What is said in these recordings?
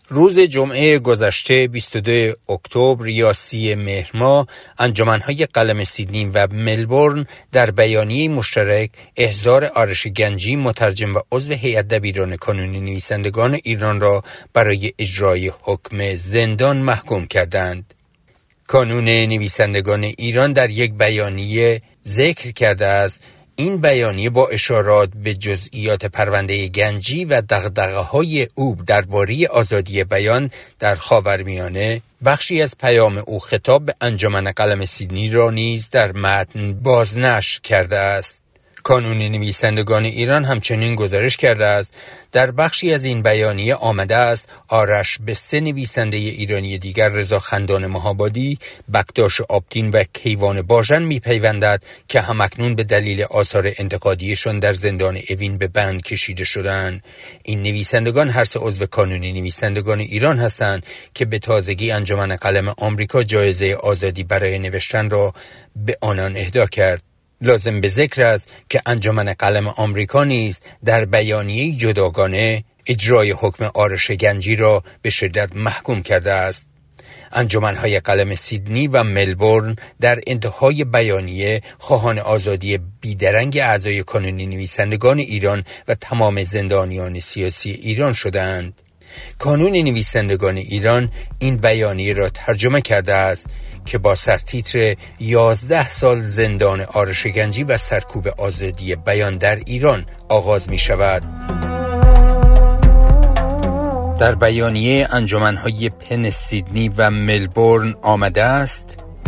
روز جمعه گذشته 22 اکتبر یا 30 مهر ماه، انجمن‌های قلم سیدنی و ملبورن در بیانیه مشترک احضار آرش گنجی، مترجم و عضو هیئت دبیران کانونی نویسندگان ایران را برای اجرای حکم زندان محکوم کردند. کانون نویسندگان ایران در یک بیانیه ذکر کرده است این بیانیه با اشارات به جزئیات پرونده گنجی و دغدغه‌های او درباره آزادی بیان در خاورمیانه بخشی از پیام او خطاب به انجمن قلم سیدنی را نیز در متن بازنشر کرده است. کانون نویسندگان ایران همچنین گزارش کرده است در بخشی از این بیانیه آمده است آرش به 3 نویسنده ایرانی دیگر رضا خندان مهابادی، بکتاش آبتین و کیوان باژن میپیوندد که همکنون به دلیل آثار انتقادیشان در زندان اوین به بند کشیده شدند. این نویسندگان هر 3 عضو کانون نویسندگان ایران هستند که به تازگی انجمن قلم آمریکا جایزه آزادی برای نوشتن را به آنان اهدا کرد. لازم به ذکر است که انجمن قلم آمریکا نیز در بیانیه جداگانه اجرای حکم آرش گنجی را به شدت محکوم کرده است. انجمن‌های قلم سیدنی و ملبورن در انتهای بیانیه خواهان آزادی بیدرنگ اعضای کانون نویسندگان ایران و تمام زندانیان سیاسی ایران شدند. کانون نویسندگان ایران این بیانیه را ترجمه کرده است که با سرتیتر 11 سال زندان آرش گنجی و سرکوب آزادی بیان در ایران آغاز می شود. در بیانیه انجمن‌های پن سیدنی و ملبورن آمده است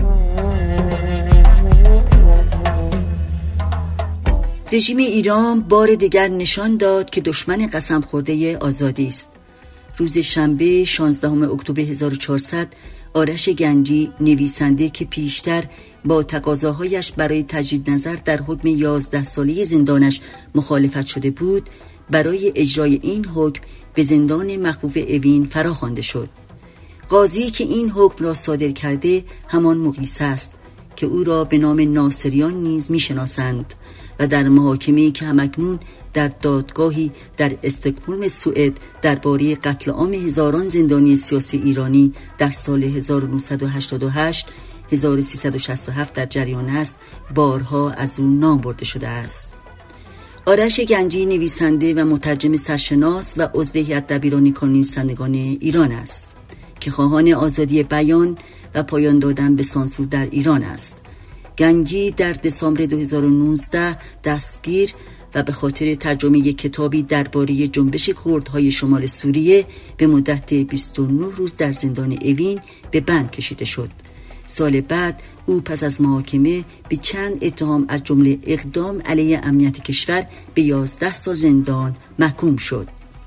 رژیم ایران بار دیگر نشان داد که دشمن قسم خورده آزادی است. روز شنبه 16 اکتبر 1400 آرش گنجی، نویسنده که پیشتر با تقاضاهایش برای تجدید نظر در حکم 11 ساله زندانش مخالفت شده بود، برای اجرای این حکم به زندان مخوف اوین فراخوانده شد. قاضی که این حکم را صادر کرده همان مقیس است که او را به نام ناصریان نیز میشناسند و در محاکمه‌ای که همکنون در دادگاهی در استکهلم سوئد درباره قتل عام هزاران زندانی سیاسی ایرانی در سال 1988 1367 در جریان است، بارها از او نام برده شده است. آرش گنجی نویسنده و مترجم سرشناس و عضو هیئت دبیران کانون نویسندگان ایران است که خواهان آزادی بیان و پایان دادن به سانسور در ایران است. گنجی در دسامبر 2019 دستگیر و به خاطر ترجمه کتابی درباره جنبش کردهای شمال سوریه به مدت 29 روز در زندان اوین به بند کشیده شد. سال بعد او پس از محاکمه به چند اتهام از جمله اقدام علیه امنیت کشور به 11 سال زندان محکوم شد.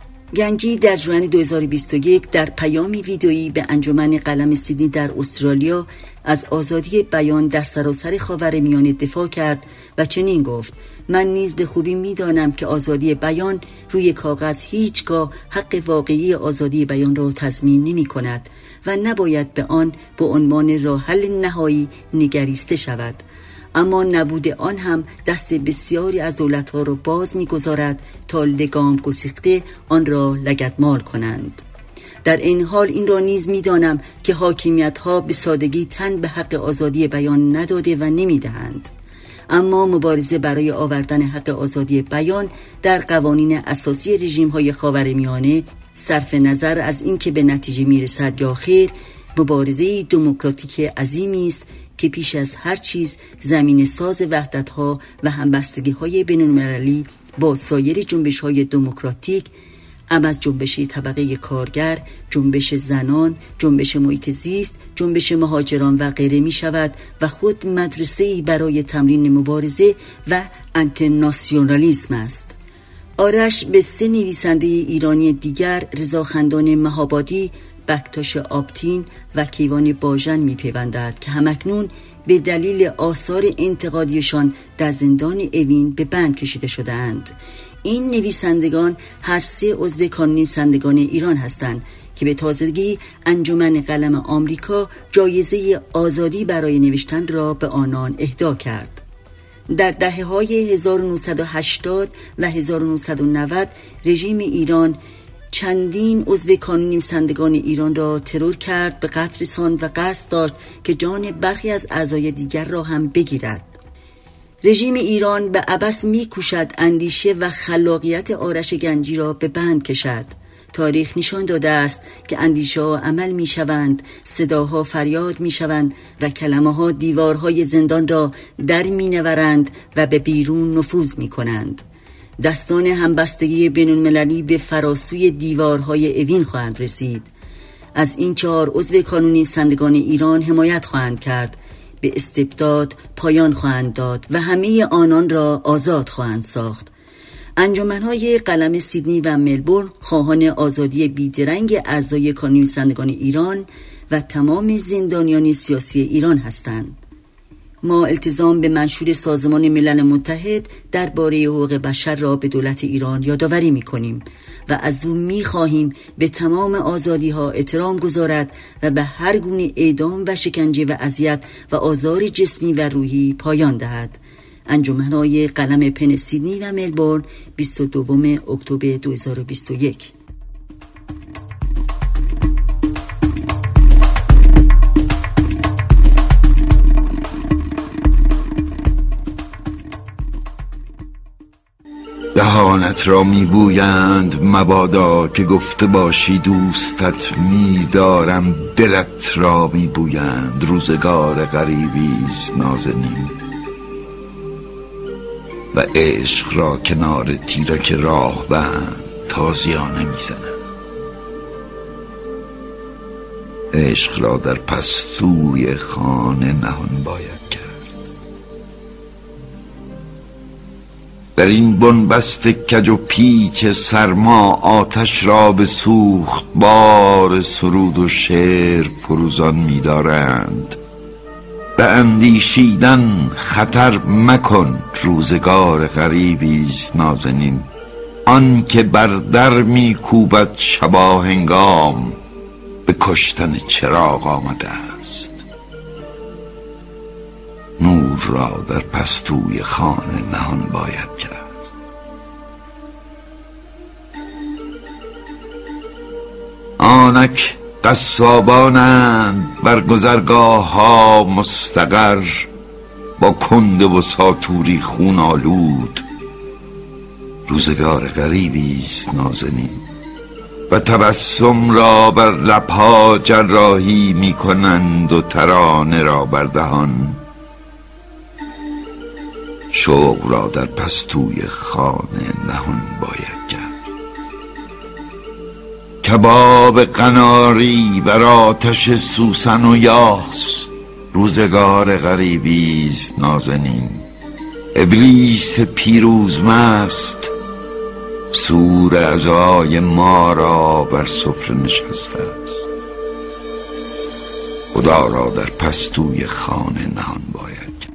گنجی در ژوئن 2021 در پیامی ویدئویی به انجمن قلم سیدنی در استرالیا از آزادی بیان در سراسر خاورمیانه دفاع کرد و چنین گفت: من نیز به خوبی می‌دانم که آزادی بیان روی کاغذ هیچگاه حق واقعی آزادی بیان را تضمین نمی‌کند و نباید به آن به عنوان راه حل نهایی نگریسته شود، اما نبود آن هم دست بسیاری از دولت‌ها را باز می‌گذارد تا لگام گسیخته آن را لگدمال کنند. در این حال این را نیز می‌دانم که حاکمیت‌ها به سادگی تن به حق آزادی بیان نداده و نمی‌دهند، اما مبارزه برای آوردن حق آزادی بیان در قوانین اساسی رژیم‌های خاورمیانه، صرف نظر از اینکه به نتیجه میرسد یا خیر، مبارزه دموکراتیک عظیمی است که پیش از هر چیز زمین ساز وحدت‌ها و همبستگی‌های بین‌المللی با سایر جنبش‌های دموکراتیک، از جنبش طبقه کارگر، جنبش زنان، جنبش محیط زیست، جنبش مهاجران و غیره می شود و خود مدرسه‌ای برای تمرین مبارزه و انترناسیونالیسم است. آرش به 3 نویسنده ایرانی دیگر، رضا خندان مهابادی، بکتاش آبتین و کیوان باژن می پیوندد که همکنون به دلیل آثار انتقادیشان در زندان اوین به بند کشیده شدند. این نویسندگان هر 3 عضو کانون نویسندگان ایران هستند که به تازگی انجمن قلم آمریکا جایزه آزادی برای نوشتن را به آنان اهدا کرد. در دهه‌های 1980 و 1990 رژیم ایران چندین عضو کانون نویسندگان ایران را ترور کرد، به قتل رساند و قصد داشت که جان برخی از اعضای دیگر را هم بگیرد. رژیم ایران به عبث می‌کوشد اندیشه و خلاقیت آرش گنجی را به بند کشد. تاریخ نشان داده است که اندیشه‌ها عمل می‌شوند، صداها فریاد می‌شوند و کلمه‌ها دیوارهای زندان را در می‌نورند و به بیرون نفوذ می‌کنند. دستان همبستگی بین‌المللی به فراسوی دیوارهای اوین خواهند رسید. از این 4 عضو کانون نویسندگان ایران حمایت خواهند کرد، به استبداد پایان خواهند داد و همه آنان را آزاد خواهند ساخت. انجمن‌های قلم سیدنی و ملبورن خواهان آزادی بیدرنگ اعضای کانون نویسندگان ایران و تمام زندانیان سیاسی ایران هستند. ما التزام به منشور سازمان ملل متحد درباره حقوق بشر را به دولت ایران یادآوری می‌کنیم و از او می‌خواهیم به تمام آزادی‌ها احترام گذارد و به هر گونه اعدام و شکنجه و اذیت و آزار جسمی و روحی پایان دهد. انجمن‌های قلم پن سیدنی و ملبورن 22 اکتبر 2021. دهانت را میبویند مبادا که گفته باشی دوستت میدارم، دلت را میبویند روزگار غریبیست نازنین، و عشق را کنار تیرک راه بند تازیانه میزنند. عشق را در پستوی خانه نهان باید کرد. در این بنبست کج و پیچ سرما آتش را به سوخت بار سرود و شعر فروزان می‌دارند. به اندیشیدن خطر مکن، روزگار غریبیست نازنین، آن که بر در میکوبد شباهنگام به کشتن چراغ آمده است. نور را در پستوی خانه نهان باید کرد. آنک قصابانند بر گذرگاه ها مستقر، با کنده و ساتوری خون آلود. روزگار غریبیست نازنین، و تبسم را بر لبها جراحی می کنند و ترانه را بر دهان. شوق را در پستوی خانه نهان باید کرد. کباب قناری بر آتش سوسن و یاس، روزگار غریبیست نازنین. ابلیس پیروز مست سور اعضای ما را بر سفره نشسته است. خدا را در پستوی خانه نهان باید کرد.